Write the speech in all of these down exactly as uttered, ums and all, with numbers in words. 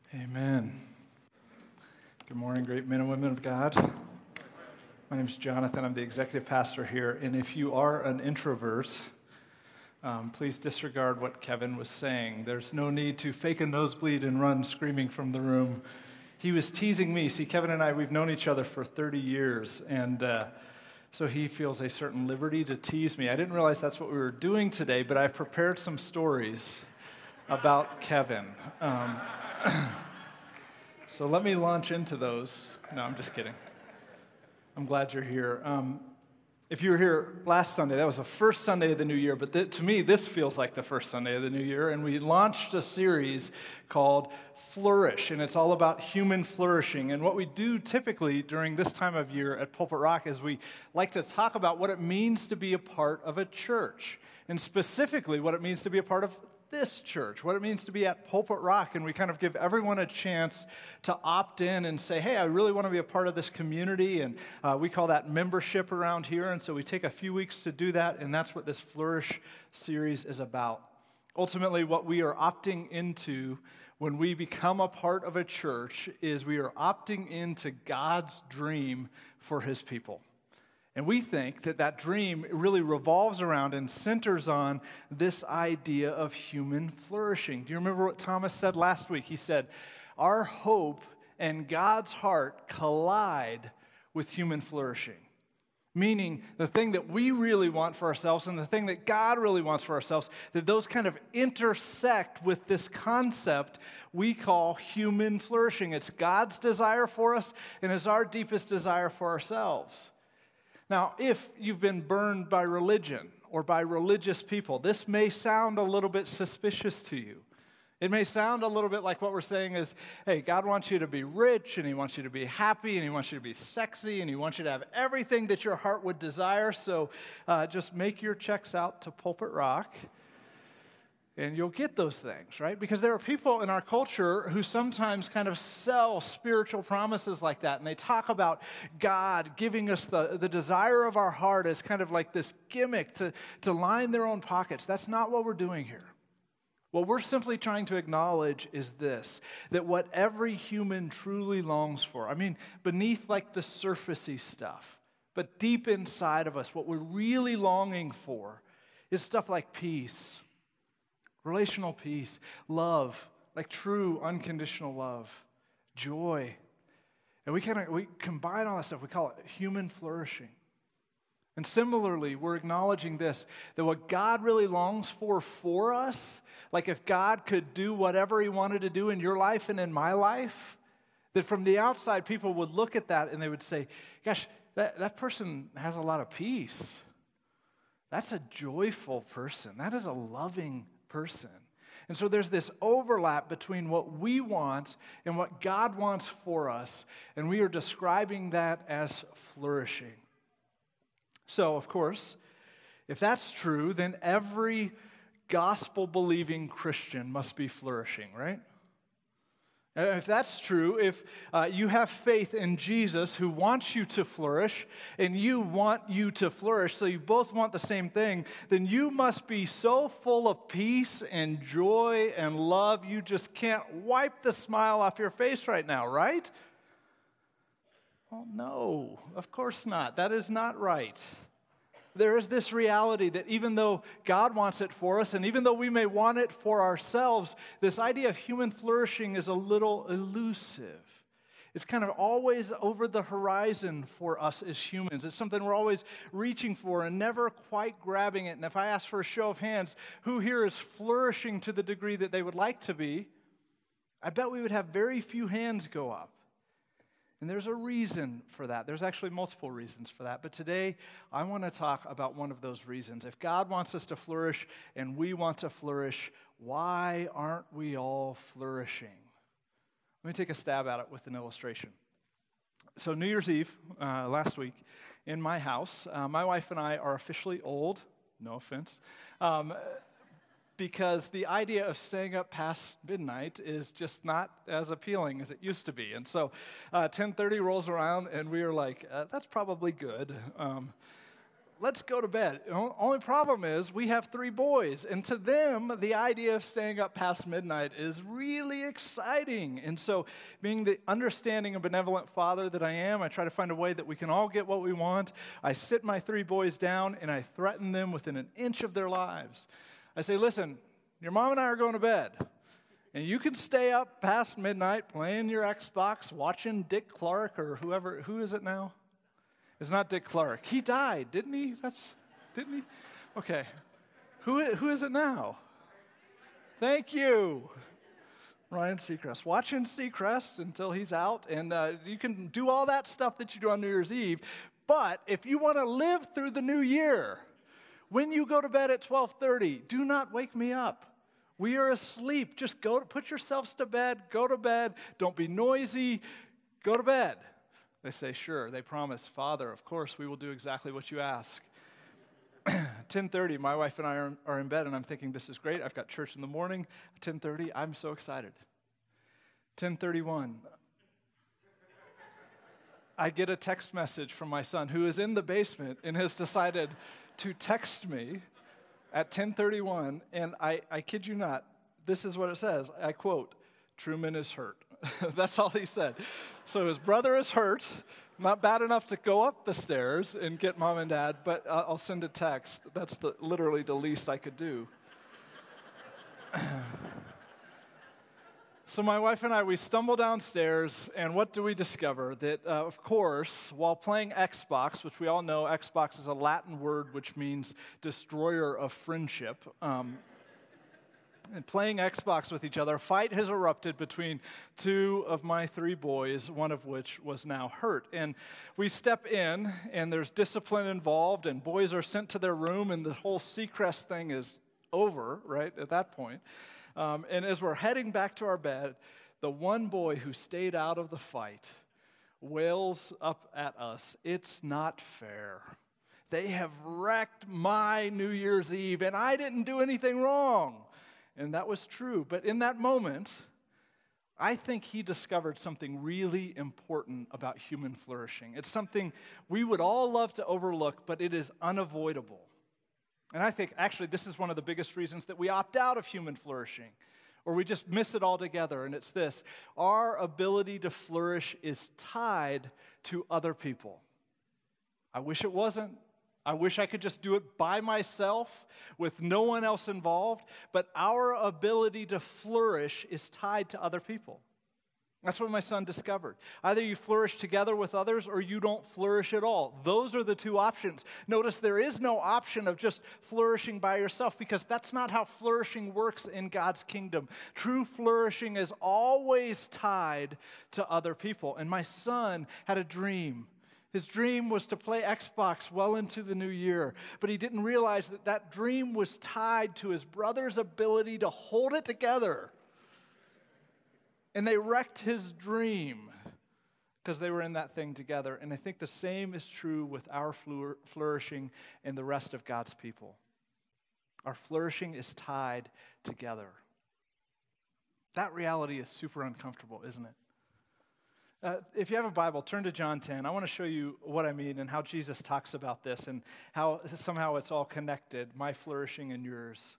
Amen. Good morning, great men and women of God. My name is Jonathan. I'm the executive pastor here. And if you are an introvert, um, please disregard what Kevin was saying. There's no need to fake a nosebleed and run screaming from the room. He was teasing me. See, Kevin and I, we've known each other for thirty years, and uh, so he feels a certain liberty to tease me. I didn't realize that's what we were doing today, but I've prepared some stories about Kevin. Um, So let me launch into those. No, I'm just kidding. I'm glad you're here. Um, if you were here last Sunday, that was the first Sunday of the new year, but th- to me, this feels like the first Sunday of the new year, and we launched a series called Flourish, and it's all about human flourishing. And what we do typically during this time of year at Pulpit Rock is we like to talk about what it means to be a part of a church, and specifically what it means to be a part of this church, what it means to be at Pulpit Rock, and we kind of give everyone a chance to opt in and say, hey, I really want to be a part of this community, and uh, we call that membership around here, and so we take a few weeks to do that, and that's what this Flourish series is about. Ultimately, what we are opting into when we become a part of a church is we are opting into God's dream for His people. And we think that that dream really revolves around and centers on this idea of human flourishing. Do you remember what Thomas said last week? He said, our hope and God's heart collide with human flourishing. Meaning the thing that we really want for ourselves and the thing that God really wants for ourselves, that those kind of intersect with this concept we call human flourishing. It's God's desire for us and it's our deepest desire for ourselves. Now, if you've been burned by religion or by religious people, this may sound a little bit suspicious to you. It may sound a little bit like what we're saying is, hey, God wants you to be rich, and He wants you to be happy, and He wants you to be sexy, and He wants you to have everything that your heart would desire, so uh, just make your checks out to Pulpit Rock, and you'll get those things, right? Because there are people in our culture who sometimes kind of sell spiritual promises like that, and they talk about God giving us the, the desire of our heart as kind of like this gimmick to, to line their own pockets. That's not what we're doing here. What we're simply trying to acknowledge is this, that what every human truly longs for, I mean, beneath like the surfacey stuff, but deep inside of us, what we're really longing for is stuff like peace, relational peace, love, like true unconditional love, joy. And we kind of we combine all that stuff. We call it human flourishing. And similarly, we're acknowledging this, that what God really longs for for us, like if God could do whatever He wanted to do in your life and in my life, that from the outside people would look at that and they would say, gosh, that, that person has a lot of peace. That's a joyful person. That is a loving person. And so there's this overlap between what we want and what God wants for us, and we are describing that as flourishing. So, of course, if that's true, then every gospel-believing Christian must be flourishing, right? If that's true, if uh, you have faith in Jesus who wants you to flourish and you want you to flourish, so you both want the same thing, then you must be so full of peace and joy and love you just can't wipe the smile off your face right now, right? Well, no, of course not. That is not right. There is this reality that even though God wants it for us, and even though we may want it for ourselves, this idea of human flourishing is a little elusive. It's kind of always over the horizon for us as humans. It's something we're always reaching for and never quite grabbing it. And if I ask for a show of hands, who here is flourishing to the degree that they would like to be, I bet we would have very few hands go up. And there's a reason for that. There's actually multiple reasons for that. But today, I want to talk about one of those reasons. If God wants us to flourish and we want to flourish, why aren't we all flourishing? Let me take a stab at it with an illustration. So New Year's Eve, uh, last week, in my house, uh, my wife and I are officially old, no offense, um, because the idea of staying up past midnight is just not as appealing as it used to be. And so uh, ten thirty rolls around, and we are like, uh, that's probably good. Um, let's go to bed. The only problem is we have three boys, and to them, the idea of staying up past midnight is really exciting. And so, being the understanding and benevolent father that I am, I try to find a way that we can all get what we want. I sit my three boys down, and I threaten them within an inch of their lives. I say, listen, your mom and I are going to bed, and you can stay up past midnight playing your Xbox, watching Dick Clark or whoever. Who is it now? It's not Dick Clark. He died, didn't he? That's, didn't he? Okay. Who, who is it now? Thank you. Ryan Seacrest. Watching Seacrest until he's out, and uh, you can do all that stuff that you do on New Year's Eve, but if you want to live through the new year, when you go to bed at twelve thirty, do not wake me up. We are asleep. Just go, put yourselves to bed, go to bed, don't be noisy, go to bed. They say, sure. They promise, Father, of course, we will do exactly what you ask. ten thirty, my wife and I are, are in bed, and I'm thinking, this is great. I've got church in the morning. ten thirty, I'm so excited. ten thirty-one, I get a text message from my son, who is in the basement and has decided to text me at ten thirty-one, and I, I kid you not, this is what it says. I quote, Truman is hurt. That's all he said. So his brother is hurt, not bad enough to go up the stairs and get mom and dad, but uh, I'll send a text. That's the, literally the least I could do. So my wife and I, we stumble downstairs, and what do we discover? That, uh, of course, while playing Xbox, which we all know, Xbox is a Latin word which means destroyer of friendship, um, and playing Xbox with each other, a fight has erupted between two of my three boys, one of which was now hurt. And we step in, and there's discipline involved, and boys are sent to their room, and the whole Seacrest thing is over, right, at that point. Um, and as we're heading back to our bed, the one boy who stayed out of the fight wails up at us, it's not fair. They have wrecked my New Year's Eve, and I didn't do anything wrong. And that was true. But in that moment, I think he discovered something really important about human flourishing. It's something we would all love to overlook, but it is unavoidable. And I think, actually, this is one of the biggest reasons that we opt out of human flourishing, or we just miss it altogether, and it's this. Our ability to flourish is tied to other people. I wish it wasn't. I wish I could just do it by myself with no one else involved, but our ability to flourish is tied to other people. That's what my son discovered. Either you flourish together with others or you don't flourish at all. Those are the two options. Notice there is no option of just flourishing by yourself, because that's not how flourishing works in God's kingdom. True flourishing is always tied to other people. And my son had a dream. His dream was to play Xbox well into the new year, but he didn't realize that that dream was tied to his brother's ability to hold it together. And they wrecked his dream because they were in that thing together. And I think the same is true with our flourishing and the rest of God's people. Our flourishing is tied together. That reality is super uncomfortable, isn't it? Uh, if you have a Bible, turn to John ten. I want to show you what I mean and how Jesus talks about this and how somehow it's all connected, my flourishing and yours.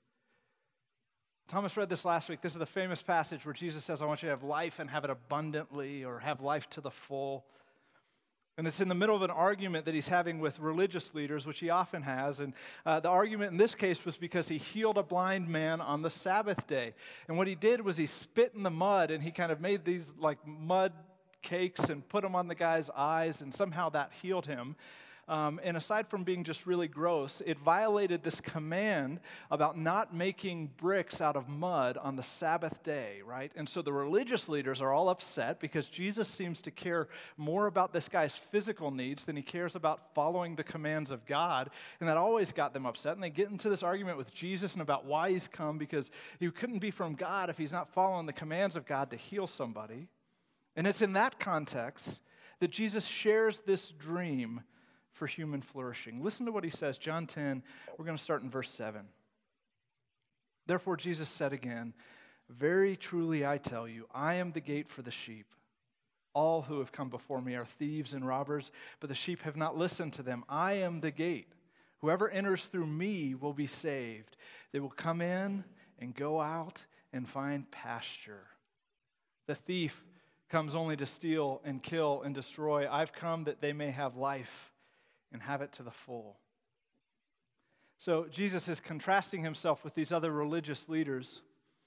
Thomas read this last week. This is the famous passage where Jesus says, I want you to have life and have it abundantly, or have life to the full. And it's in the middle of an argument that he's having with religious leaders, which he often has. And uh, the argument in this case was because he healed a blind man on the Sabbath day. And what he did was he spit in the mud, and he kind of made these like mud cakes and put them on the guy's eyes, and somehow that healed him. Um, and aside from being just really gross, it violated this command about not making bricks out of mud on the Sabbath day, right? And so the religious leaders are all upset because Jesus seems to care more about this guy's physical needs than he cares about following the commands of God. And that always got them upset. And they get into this argument with Jesus and about why he's come, because he couldn't be from God if he's not following the commands of God to heal somebody. And it's in that context that Jesus shares this dream for human flourishing. Listen to what he says, John ten, we're going to start in verse seven. Therefore Jesus said again, very truly I tell you, I am the gate for the sheep. All who have come before me are thieves and robbers, but the sheep have not listened to them. I am the gate. Whoever enters through me will be saved. They will come in and go out and find pasture. The thief comes only to steal and kill and destroy. I've come that they may have life and have it to the full. So Jesus is contrasting himself with these other religious leaders.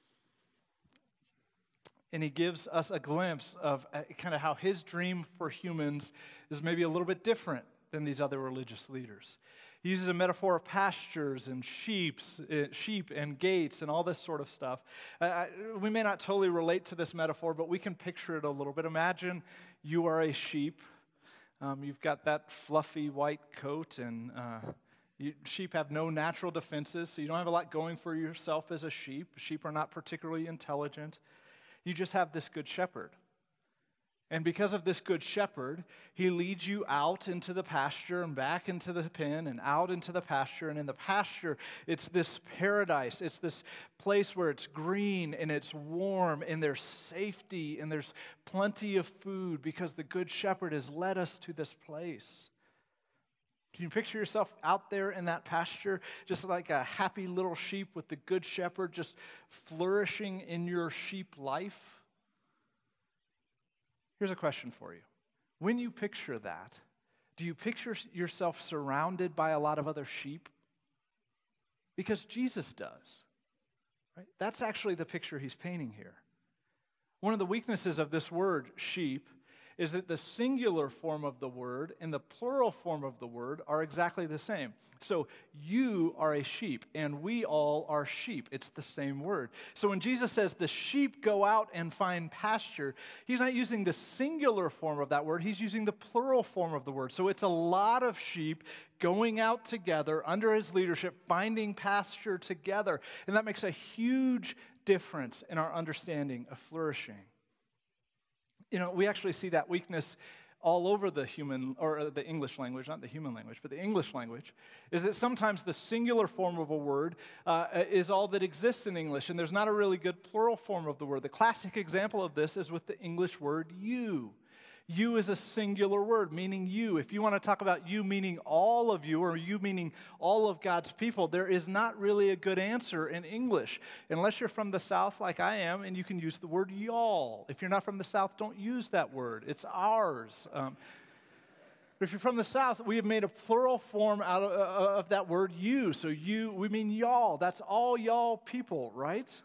And he gives us a glimpse of kind of how his dream for humans is maybe a little bit different than these other religious leaders. He uses a metaphor of pastures and sheeps, uh, sheep and gates and all this sort of stuff. Uh, we may not totally relate to this metaphor, but we can picture it a little bit. Imagine you are a sheep. Um, you've got that fluffy white coat, and uh, you, sheep have no natural defenses, so you don't have a lot going for yourself as a sheep. Sheep are not particularly intelligent. You just have this good shepherd. And because of this good shepherd, he leads you out into the pasture and back into the pen and out into the pasture. And in the pasture, it's this paradise. It's this place where it's green and it's warm and there's safety and there's plenty of food because the good shepherd has led us to this place. Can you picture yourself out there in that pasture, just like a happy little sheep with the good shepherd just flourishing in your sheep life? Here's a question for you. When you picture that, do you picture yourself surrounded by a lot of other sheep? Because Jesus does. Right? That's actually the picture he's painting here. One of the weaknesses of this word, sheep, is that the singular form of the word and the plural form of the word are exactly the same. So you are a sheep, and we all are sheep. It's the same word. So when Jesus says the sheep go out and find pasture, he's not using the singular form of that word. He's using the plural form of the word. So it's a lot of sheep going out together under his leadership, finding pasture together. And that makes a huge difference in our understanding of flourishing. You know, we actually see that weakness all over the human, or the English language, not the human language, but the English language, is that sometimes the singular form of a word uh, is all that exists in English, and there's not a really good plural form of the word. The classic example of this is with the English word you. You is a singular word, meaning you. If you want to talk about you meaning all of you, or you meaning all of God's people, there is not really a good answer in English, unless you're from the South like I am, and you can use the word y'all. If you're not from the South, don't use that word. It's ours. Um, but if you're from the South, we have made a plural form out of, uh, of that word you. So you, we mean y'all. That's all y'all people, right?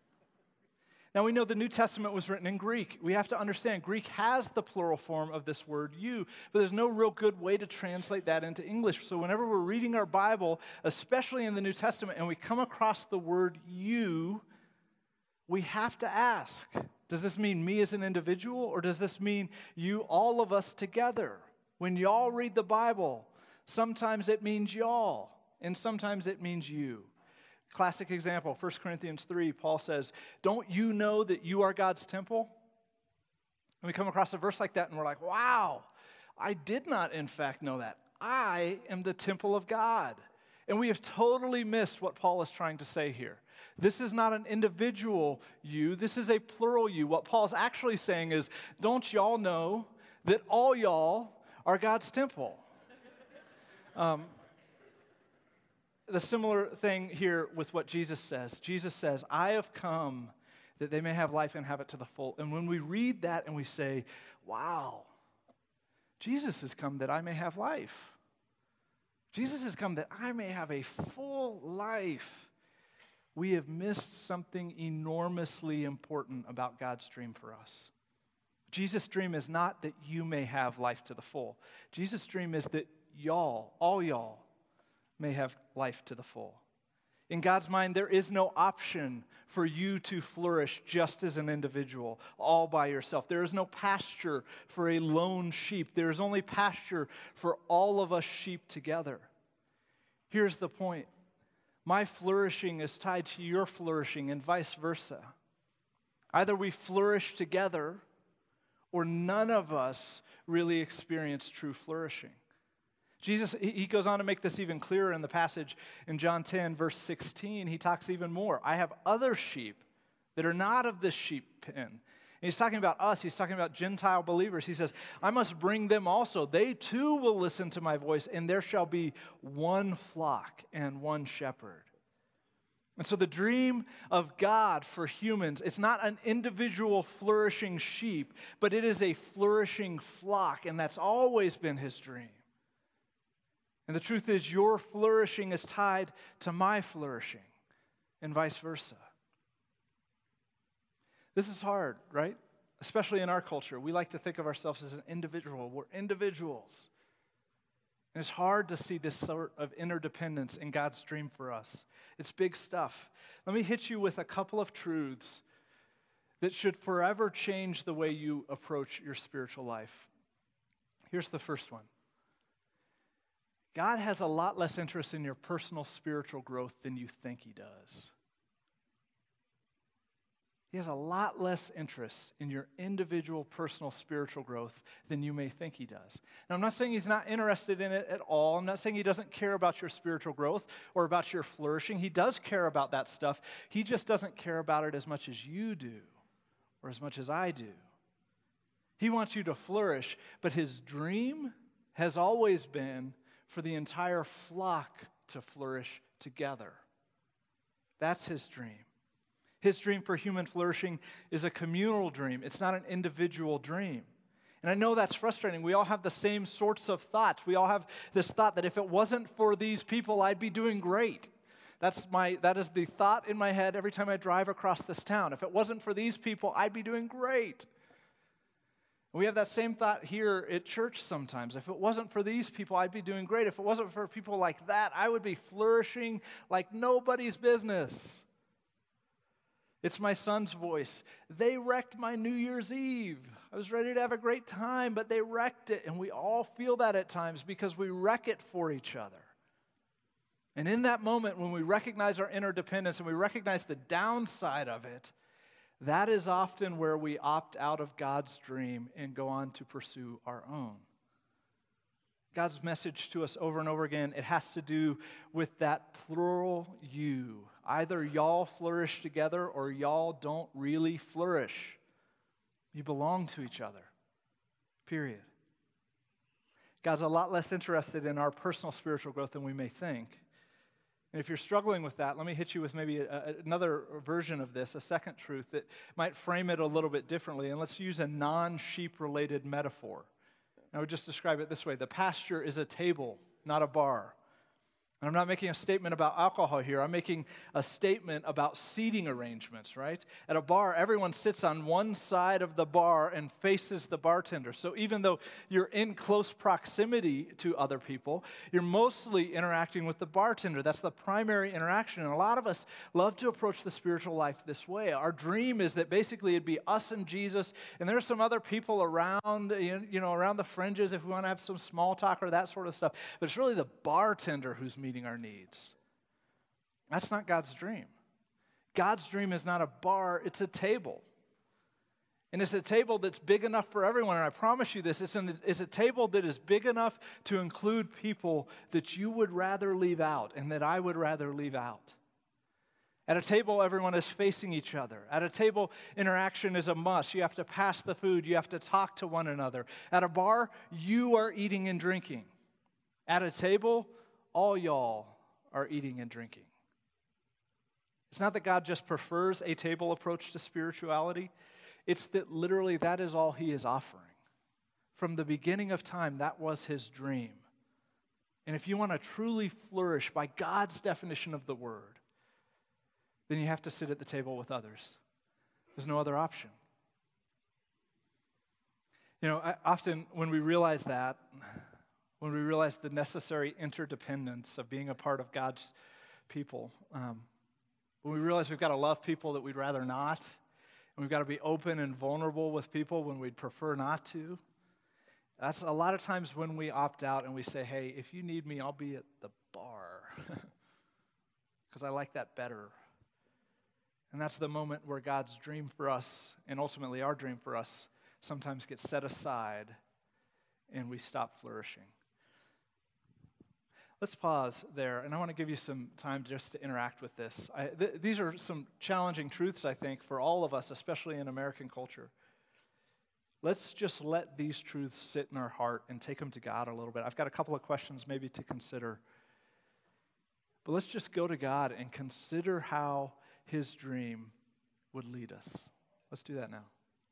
Now, we know the New Testament was written in Greek. We have to understand Greek has the plural form of this word you, but there's no real good way to translate that into English. So whenever we're reading our Bible, especially in the New Testament, and we come across the word you, we have to ask, does this mean me as an individual, or does this mean you, all of us together? When y'all read the Bible, sometimes it means y'all, and sometimes it means you. Classic example, First Corinthians three, Paul says, don't you know that you are God's temple? And we come across a verse like that and we're like, wow, I did not in fact know that. I am the temple of God. And we have totally missed what Paul is trying to say here. This is not an individual you, this is a plural you. What Paul's actually saying is, don't y'all know that all y'all are God's temple? Um, The similar thing here with what Jesus says. Jesus says, I have come that they may have life and have it to the full. And when we read that and we say, wow, Jesus has come that I may have life. Jesus has come that I may have a full life. We have missed something enormously important about God's dream for us. Jesus' dream is not that you may have life to the full. Jesus' dream is that y'all, all y'all, may have life to the full. In God's mind, there is no option for you to flourish just as an individual, all by yourself. There is no pasture for a lone sheep. There is only pasture for all of us sheep together. Here's the point. My flourishing is tied to your flourishing and vice versa. Either we flourish together or none of us really experience true flourishing. Jesus, he goes on to make this even clearer in the passage in John ten, verse sixteen. He talks even more. I have other sheep that are not of this sheep pen, And he's talking about us. He's talking about Gentile believers. He says, I must bring them also. They too will listen to my voice, and there shall be one flock and one shepherd. And so the dream of God for humans, it's not an individual flourishing sheep, but it is a flourishing flock, and that's always been his dream. And the truth is, your flourishing is tied to my flourishing, and vice versa. This is hard, right? Especially in our culture. We like to think of ourselves as an individual. We're individuals. And it's hard to see this sort of interdependence in God's dream for us. It's big stuff. Let me hit you with a couple of truths that should forever change the way you approach your spiritual life. Here's the first one. God has a lot less interest in your personal spiritual growth than you think he does. He has a lot less interest in your individual personal spiritual growth than you may think he does. Now, I'm not saying he's not interested in it at all. I'm not saying he doesn't care about your spiritual growth or about your flourishing. He does care about that stuff. He just doesn't care about it as much as you do or as much as I do. He wants you to flourish, but his dream has always been for the entire flock to flourish together. That's his dream. His dream for human flourishing is a communal dream. It's not an individual dream. And I know that's frustrating. We all have the same sorts of thoughts. We all have this thought that if it wasn't for these people, I'd be doing great. That's my, that is the thought in my head every time I drive across this town. If it wasn't for these people, I'd be doing great. And we have that same thought here at church sometimes. If it wasn't for these people, I'd be doing great. If it wasn't for people like that, I would be flourishing like nobody's business. It's my son's voice. They wrecked my New Year's Eve. I was ready to have a great time, but they wrecked it. And we all feel that at times because we wreck it for each other. And in that moment, when we recognize our interdependence and we recognize the downside of it, that is often where we opt out of God's dream and go on to pursue our own. God's message to us over and over again, it has to do with that plural you. Either y'all flourish together or y'all don't really flourish. You belong to each other, period. God's a lot less interested in our personal spiritual growth than we may think. And if you're struggling with that, let me hit you with maybe a, another version of this, a second truth that might frame it a little bit differently. And let's use a non-sheep related metaphor. I would just describe it this way. The pasture is a table, not a bar. And I'm not making a statement about alcohol here. I'm making a statement about seating arrangements, right? At a bar, everyone sits on one side of the bar and faces the bartender. So even though you're in close proximity to other people, you're mostly interacting with the bartender. That's the primary interaction. And a lot of us love to approach the spiritual life this way. Our dream is that basically it'd be us and Jesus, and there's some other people around, you know, around the fringes if we want to have some small talk or that sort of stuff. But it's really the bartender who's meeting our needs. That's not God's dream. God's dream is not a bar, it's a table. And it's a table that's big enough for everyone. And I promise you this, it's, an, it's a table that is big enough to include people that you would rather leave out and that I would rather leave out. At a table, everyone is facing each other. At a table, interaction is a must. You have to pass the food. You have to talk to one another. At a bar, you are eating and drinking. At a table, all y'all are eating and drinking. It's not that God just prefers a table approach to spirituality. It's that literally that is all he is offering. From the beginning of time, that was his dream. And if you want to truly flourish by God's definition of the word, then you have to sit at the table with others. There's no other option. You know, I, often when we realize that, when we realize the necessary interdependence of being a part of God's people, um, when we realize we've got to love people that we'd rather not, and we've got to be open and vulnerable with people when we'd prefer not to, that's a lot of times when we opt out and we say, hey, if you need me, I'll be at the bar because I like that better. And that's the moment where God's dream for us, and ultimately our dream for us, sometimes gets set aside and we stop flourishing. Let's pause there, and I want to give you some time just to interact with this. I, th- these are some challenging truths, I think, for all of us, especially in American culture. let's just let these truths sit in our heart and take them to God a little bit. I've got a couple of questions maybe to consider. But let's just go to God and consider how his dream would lead us. Let's do that now.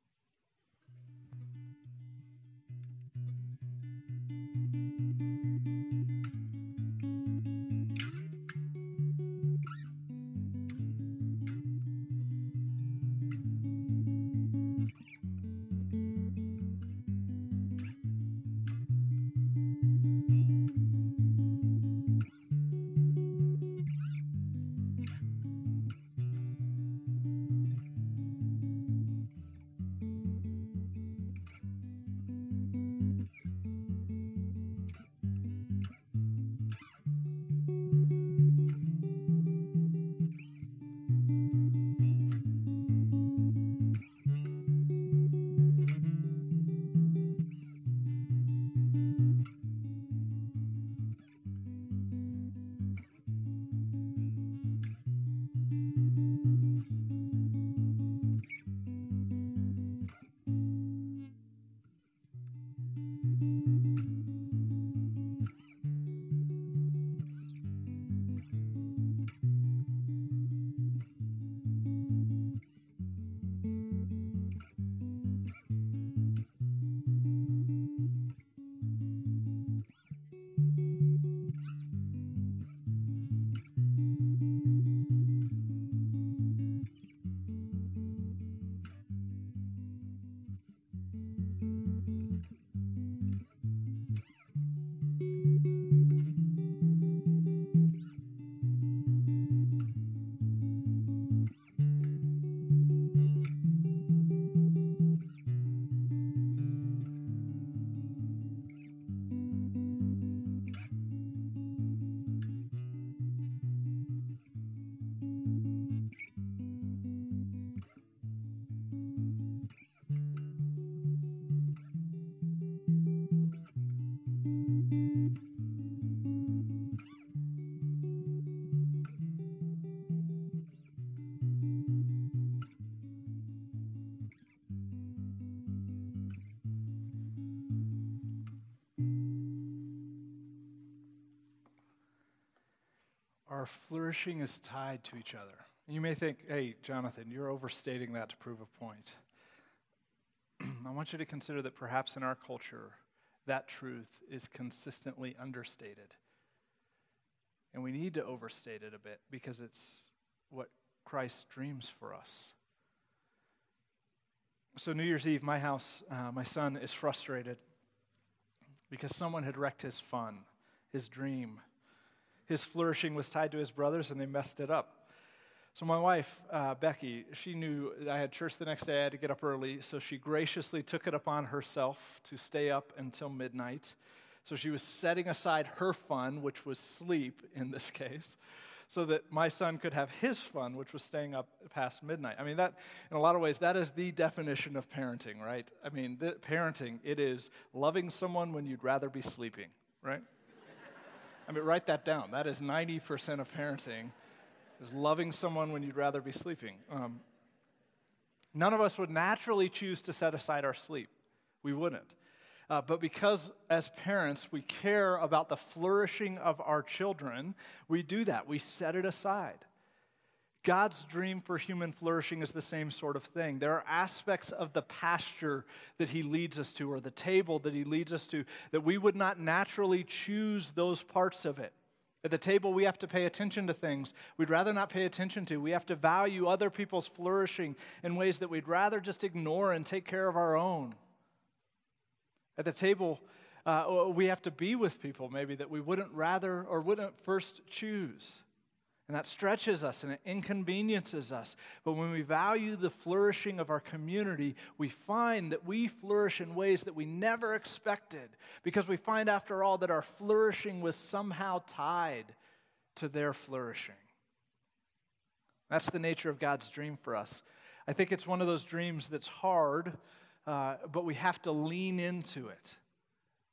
Our flourishing is tied to each other. And you may think, hey, Jonathan, you're overstating that to prove a point. I want you to consider that perhaps in our culture, that truth is consistently understated. And we need to overstate it a bit because it's what Christ dreams for us. So New Year's Eve, my house, uh, my son is frustrated because someone had wrecked his fun, his dream. His flourishing was tied to his brothers, and they messed it up. So my wife, uh, Becky, she knew I had church the next day. I had to get up early, so she graciously took it upon herself to stay up until midnight. So she was setting aside her fun, which was sleep in this case, so that my son could have his fun, which was staying up past midnight. I mean, that, in a lot of ways, that is the definition of parenting, right? I mean, the, parenting, it is loving someone when you'd rather be sleeping, right? I mean, write that down. That is ninety percent of parenting, is loving someone when you'd rather be sleeping. Um, none of us would naturally choose to set aside our sleep. We wouldn't. Uh, but because as parents, we care about the flourishing of our children, we do that. We set it aside. God's dream for human flourishing is the same sort of thing. There are aspects of the pasture that he leads us to, or the table that he leads us to, that we would not naturally choose those parts of it. At the table, we have to pay attention to things we'd rather not pay attention to. We have to value other people's flourishing in ways that we'd rather just ignore and take care of our own. At the table, uh, we have to be with people maybe that we wouldn't rather or wouldn't first choose. And that stretches us and it inconveniences us. But when we value the flourishing of our community, we find that we flourish in ways that we never expected, because we find, after all, that our flourishing was somehow tied to their flourishing. That's the nature of God's dream for us. I think it's one of those dreams that's hard, uh, but we have to lean into it.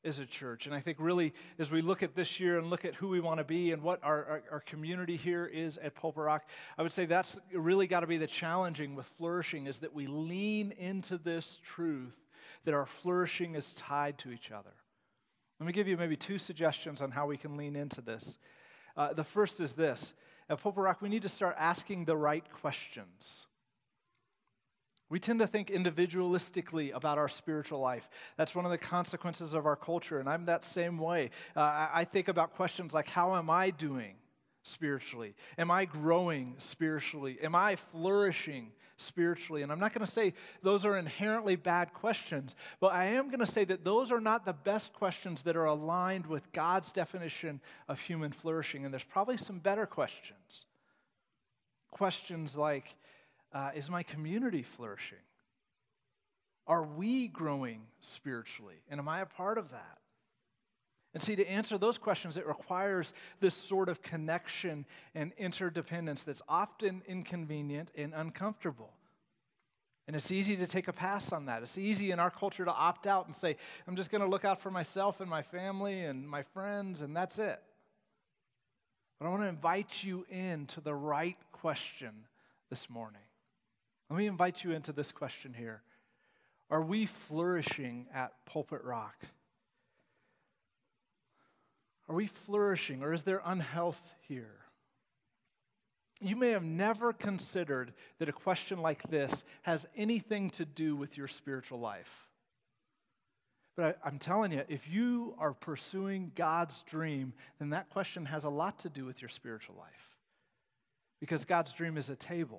as a church. And I think really, as we look at this year and look at who we want to be and what our, our, our community here is at Pulpit Rock, I would say that's really got to be the challenging with flourishing, is that we lean into this truth that our flourishing is tied to each other. Let me give you maybe two suggestions on how we can lean into this. Uh, the first is this. At Pulpit Rock, we need to start asking the right questions. We tend to think individualistically about our spiritual life. That's one of the consequences of our culture, and I'm that same way. Uh, I think about questions like, how am I doing spiritually? Am I growing spiritually? Am I flourishing spiritually? And I'm not going to say those are inherently bad questions, but I am going to say that those are not the best questions that are aligned with God's definition of human flourishing, and there's probably some better questions. Questions like, Uh, is my community flourishing? Are we growing spiritually? And am I a part of that? And see, to answer those questions, it requires this sort of connection and interdependence that's often inconvenient and uncomfortable. And it's easy to take a pass on that. It's easy in our culture to opt out and say, I'm just going to look out for myself and my family and my friends, and that's it. But I want to invite you into the right question this morning. Let me invite you into this question here. Are we flourishing at Pulpit Rock? Are we flourishing, or is there unhealth here? You may have never considered that a question like this has anything to do with your spiritual life. But I, I'm telling you, if you are pursuing God's dream, then that question has a lot to do with your spiritual life. Because God's dream is a table.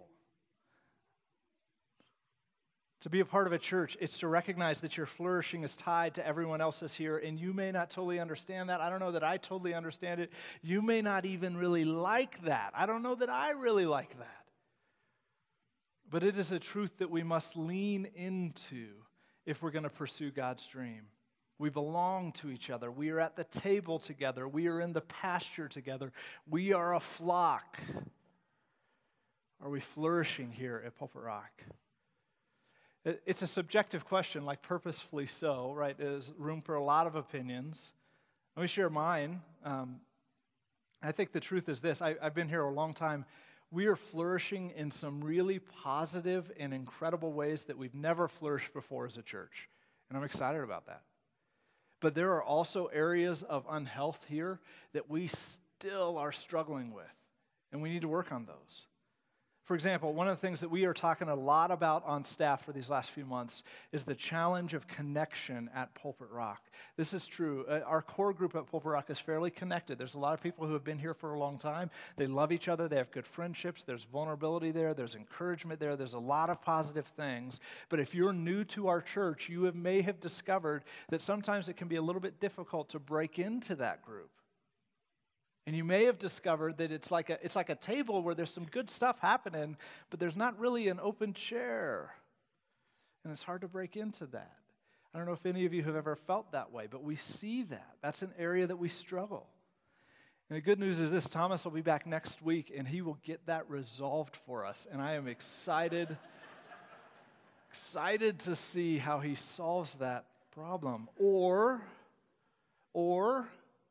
To be a part of a church, it's to recognize that your flourishing is tied to everyone else's here, and you may not totally understand that. I don't know that I totally understand it. You may not even really like that. I don't know that I really like that. But it is a truth that we must lean into if we're going to pursue God's dream. We belong to each other. We are at the table together. We are in the pasture together. We are a flock. Are we flourishing here at Pulpit Rock? It's a subjective question, like purposefully so, right? There's room for a lot of opinions. Let me share mine. Um, I think the truth is this. I, I've been here a long time. We are flourishing in some really positive and incredible ways that we've never flourished before as a church. And I'm excited about that. But there are also areas of unhealth here that we still are struggling with. And we need to work on those. For example, one of the things that we are talking a lot about on staff for these last few months is the challenge of connection at Pulpit Rock. This is true. Uh, our core group at Pulpit Rock is fairly connected. There's a lot of people who have been here for a long time. They love each other. They have good friendships. There's vulnerability there. There's encouragement there. There's a lot of positive things. But if you're new to our church, you have, may have discovered that sometimes it can be a little bit difficult to break into that group. And you may have discovered that it's like a it's like a table where there's some good stuff happening, but there's not really an open chair. And it's hard to break into that. I don't know if any of you have ever felt that way, but we see that. That's an area that we struggle. And the good news is this, Thomas will be back next week, and he will get that resolved for us. And I am excited, excited to see how he solves that problem. Or, or...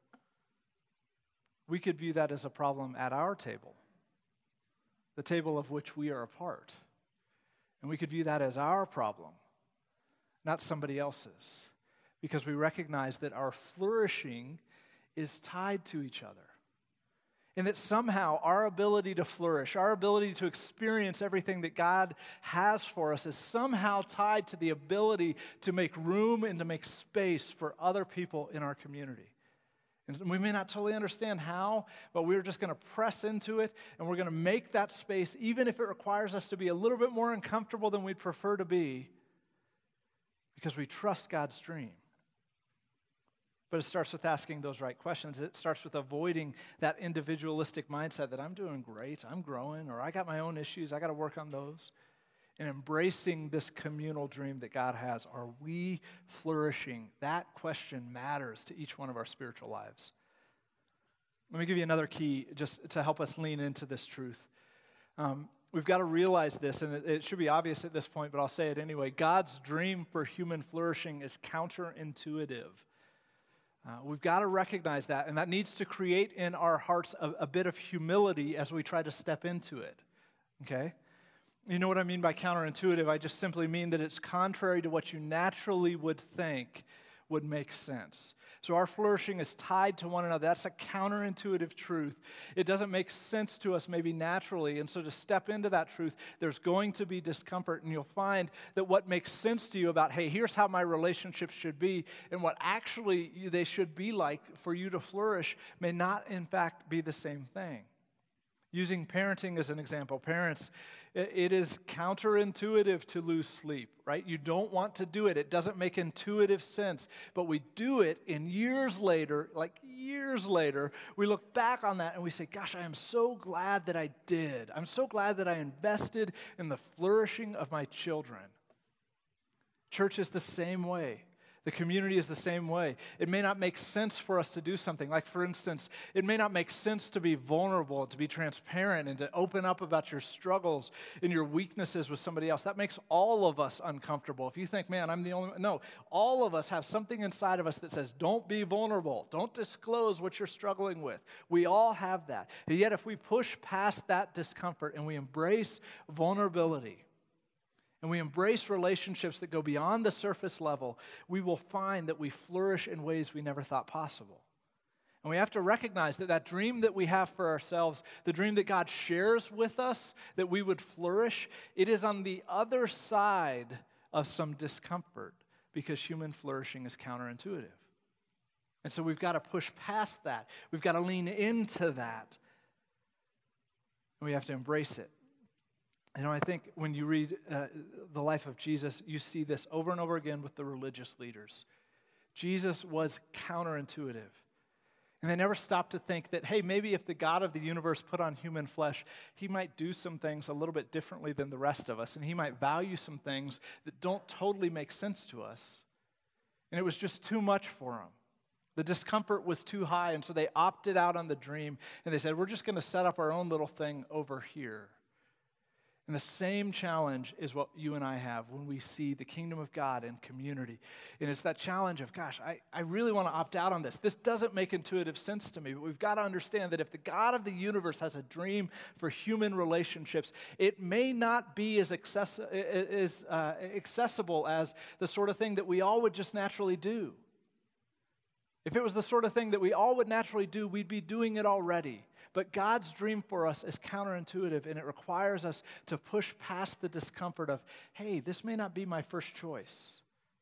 we could view that as a problem at our table, the table of which we are a part. And we could view that as our problem, not somebody else's, because we recognize that our flourishing is tied to each other. And that somehow our ability to flourish, our ability to experience everything that God has for us is somehow tied to the ability to make room and to make space for other people in our community. And we may not totally understand how, but we're just going to press into it, and we're going to make that space, even if it requires us to be a little bit more uncomfortable than we'd prefer to be, because we trust God's dream. But it starts with asking those right questions. It starts with avoiding that individualistic mindset that I'm doing great, I'm growing, or I got my own issues, I got to work on those. And embracing this communal dream that God has. Are we flourishing? That question matters to each one of our spiritual lives. Let me give you another key just to help us lean into this truth. Um, we've got to realize this, and it, it should be obvious at this point, but I'll say it anyway. God's dream for human flourishing is counterintuitive. Uh, we've got to recognize that, and that needs to create in our hearts a, a bit of humility as we try to step into it, okay? You know what I mean by counterintuitive? I just simply mean that it's contrary to what you naturally would think would make sense. So our flourishing is tied to one another. That's a counterintuitive truth. It doesn't make sense to us maybe naturally, and so to step into that truth, there's going to be discomfort, and you'll find that what makes sense to you about, hey, here's how my relationships should be, and what actually they should be like for you to flourish may not, in fact, be the same thing. Using parenting as an example, parents, it is counterintuitive to lose sleep, right? You don't want to do it. It doesn't make intuitive sense, but we do it, and years later, like years later, we look back on that and we say, gosh, I am so glad that I did. I'm so glad that I invested in the flourishing of my children. Church is the same way. The community is the same way. It may not make sense for us to do something. Like, for instance, it may not make sense to be vulnerable, to be transparent, and to open up about your struggles and your weaknesses with somebody else. That makes all of us uncomfortable. If you think, man, I'm the only one. No, all of us have something inside of us that says, don't be vulnerable. Don't disclose what you're struggling with. We all have that. And yet, if we push past that discomfort and we embrace vulnerability, and we embrace relationships that go beyond the surface level, we will find that we flourish in ways we never thought possible. And we have to recognize that that dream that we have for ourselves, the dream that God shares with us, that we would flourish, it is on the other side of some discomfort, because human flourishing is counterintuitive. And so we've got to push past that. We've got to lean into that. And we have to embrace it. You know, I think when you read uh, the life of Jesus, you see this over and over again with the religious leaders. Jesus was counterintuitive. And they never stopped to think that, hey, maybe if the God of the universe put on human flesh, he might do some things a little bit differently than the rest of us, and he might value some things that don't totally make sense to us. And it was just too much for them. The discomfort was too high, and so they opted out on the dream, and they said, we're just going to set up our own little thing over here. And the same challenge is what you and I have when we see the kingdom of God in community. And it's that challenge of, gosh, I, I really want to opt out on this. This doesn't make intuitive sense to me. But we've got to understand that if the God of the universe has a dream for human relationships, it may not be as, access, as uh, accessible as the sort of thing that we all would just naturally do. If it was the sort of thing that we all would naturally do, we'd be doing it already. But God's dream for us is counterintuitive, and it requires us to push past the discomfort of, hey, this may not be my first choice.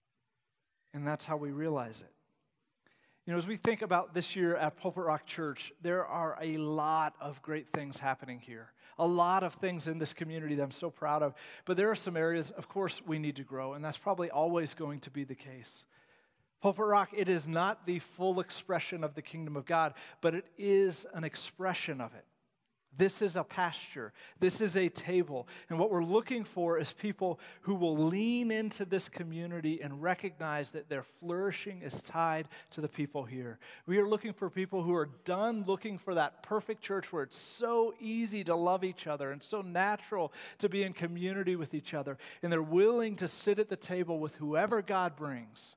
And that's how we realize it. You know, as we think about this year at Pulpit Rock Church, there are a lot of great things happening here. A lot of things in this community that I'm so proud of. But there are some areas, of course, we need to grow, and that's probably always going to be the case. Pulpit Rock, it is not the full expression of the kingdom of God, but it is an expression of it. This is a pasture. This is a table. And what we're looking for is people who will lean into this community and recognize that their flourishing is tied to the people here. We are looking for people who are done looking for that perfect church where it's so easy to love each other and so natural to be in community with each other. And they're willing to sit at the table with whoever God brings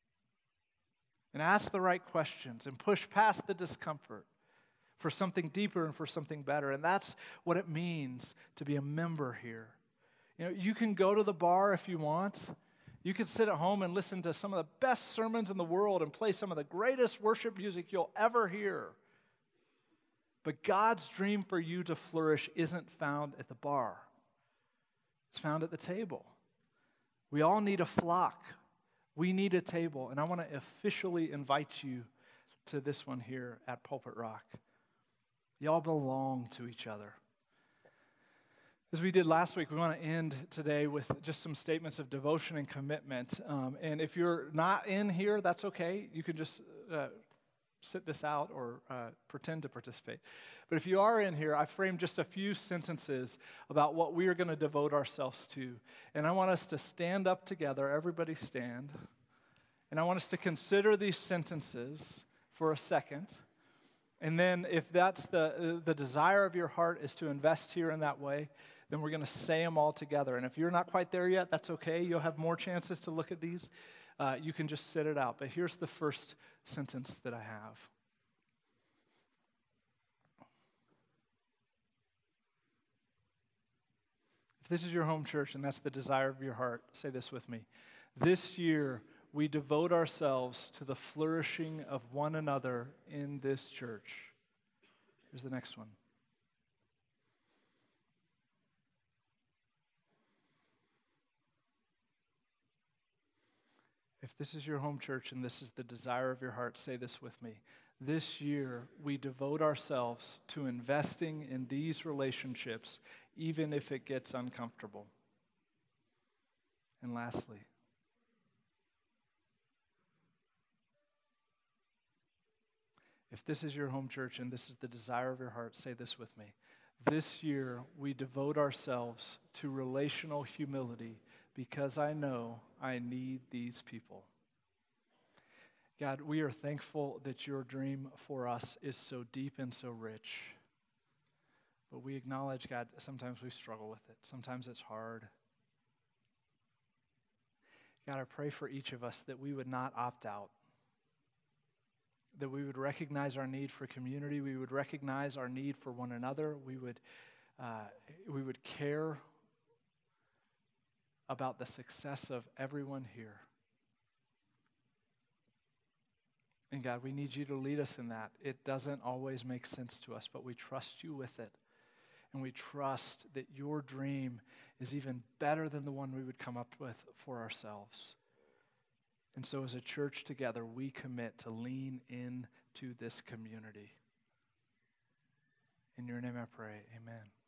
and ask the right questions and push past the discomfort for something deeper and for something better. And that's what it means to be a member here. You know, you can go to the bar if you want. You can sit at home and listen to some of the best sermons in the world and play some of the greatest worship music you'll ever hear. But God's dream for you to flourish isn't found at the bar. It's found at the table. We all need a flock. We need a table, and I want to officially invite you to this one here at Pulpit Rock. Y'all belong to each other. As we did last week, we want to end today with just some statements of devotion and commitment. Um, and if you're not in here, that's okay. You can just uh, sit this out or uh, pretend to participate. But if you are in here, I framed just a few sentences about what we are going to devote ourselves to. And I want us to stand up together. Everybody stand. And I want us to consider these sentences for a second. And then if that's the, the desire of your heart is to invest here in that way, then we're going to say them all together. And if you're not quite there yet, that's okay. You'll have more chances to look at these. Uh, you can just sit it out. But here's the first sentence that I have. If this is your home church and that's the desire of your heart, say this with me. This year, we devote ourselves to the flourishing of one another in this church. Here's the next one. If this is your home church and this is the desire of your heart, say this with me. This year, we devote ourselves to investing in these relationships, even if it gets uncomfortable. And lastly, if this is your home church and this is the desire of your heart, say this with me. This year, we devote ourselves to relational humility because I know I need these people. God, we are thankful that your dream for us is so deep and so rich. But we acknowledge, God, sometimes we struggle with it. Sometimes it's hard. God, I pray for each of us that we would not opt out. That we would recognize our need for community. We would recognize our need for one another. We would, uh, we would care about the success of everyone here. And God, we need you to lead us in that. It doesn't always make sense to us, but we trust you with it. And we trust that your dream is even better than the one we would come up with for ourselves. And so as a church together, we commit to lean into this community. In your name I pray, amen.